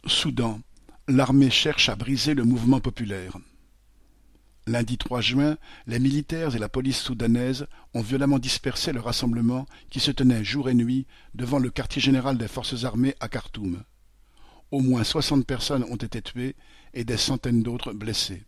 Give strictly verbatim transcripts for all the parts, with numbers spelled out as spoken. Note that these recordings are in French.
Soudan, l'armée cherche à briser le mouvement populaire. Lundi trois juin, les militaires et la police soudanaise ont violemment dispersé le rassemblement qui se tenait jour et nuit devant le quartier général des forces armées à Khartoum. Au moins soixante personnes ont été tuées et des centaines d'autres blessées.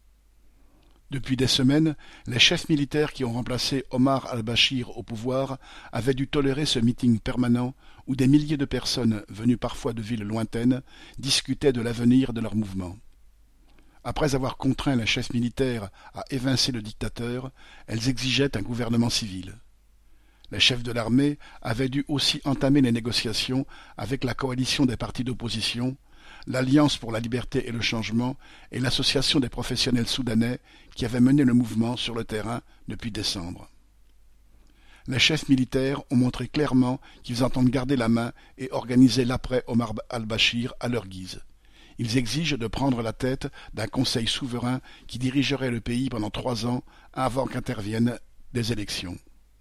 Depuis des semaines, les chefs militaires qui ont remplacé Omar al-Bachir au pouvoir avaient dû tolérer ce meeting permanent où des milliers de personnes, venues parfois de villes lointaines, discutaient de l'avenir de leur mouvement. Après avoir contraint les chefs militaires à évincer le dictateur, elles exigeaient un gouvernement civil. Les chefs de l'armée avaient dû aussi entamer les négociations avec la coalition des partis d'opposition, l'Alliance pour la liberté et le changement et l'Association des professionnels soudanais qui avaient mené le mouvement sur le terrain depuis décembre. Les chefs militaires ont montré clairement qu'ils entendent garder la main et organiser l'après Omar al-Bachir à leur guise. Ils exigent de prendre la tête d'un conseil souverain qui dirigerait le pays pendant trois ans avant qu'interviennent des élections.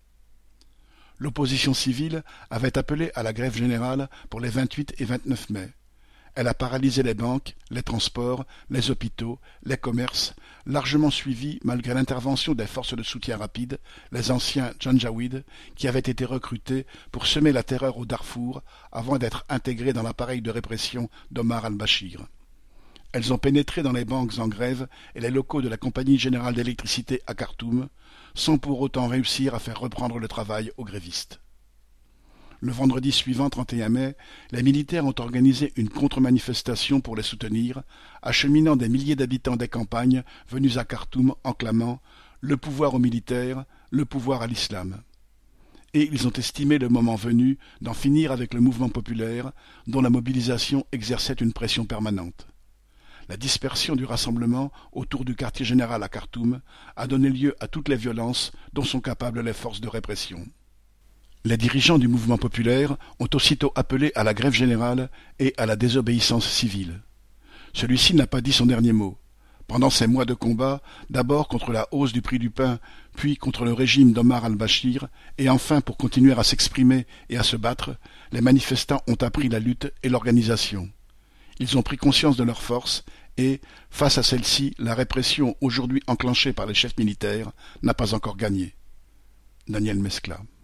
L'opposition civile avait appelé à la grève générale pour les vingt-huit et vingt-neuf mai. Elle a paralysé les banques, les transports, les hôpitaux, les commerces, largement suivis malgré l'intervention des forces de soutien rapide, les anciens Janjaweed, qui avaient été recrutés pour semer la terreur au Darfour avant d'être intégrés dans l'appareil de répression d'Omar al-Bachir. Elles ont pénétré dans les banques en grève et les locaux de la Compagnie générale d'électricité à Khartoum, sans pour autant réussir à faire reprendre le travail aux grévistes. Le vendredi suivant, trente et un mai, les militaires ont organisé une contre-manifestation pour les soutenir, acheminant des milliers d'habitants des campagnes venus à Khartoum en clamant « Le pouvoir aux militaires, le pouvoir à l'islam ». Et ils ont estimé le moment venu d'en finir avec le mouvement populaire, dont la mobilisation exerçait une pression permanente. La dispersion du rassemblement autour du quartier général à Khartoum a donné lieu à toutes les violences dont sont capables les forces de répression. Les dirigeants du mouvement populaire ont aussitôt appelé à la grève générale et à la désobéissance civile. Celui-ci n'a pas dit son dernier mot. Pendant ces mois de combat, d'abord contre la hausse du prix du pain, puis contre le régime d'Omar al-Bachir, et enfin pour continuer à s'exprimer et à se battre, les manifestants ont appris la lutte et l'organisation. Ils ont pris conscience de leurs forces et, face à celle-ci, la répression aujourd'hui enclenchée par les chefs militaires n'a pas encore gagné. Daniel Mescla.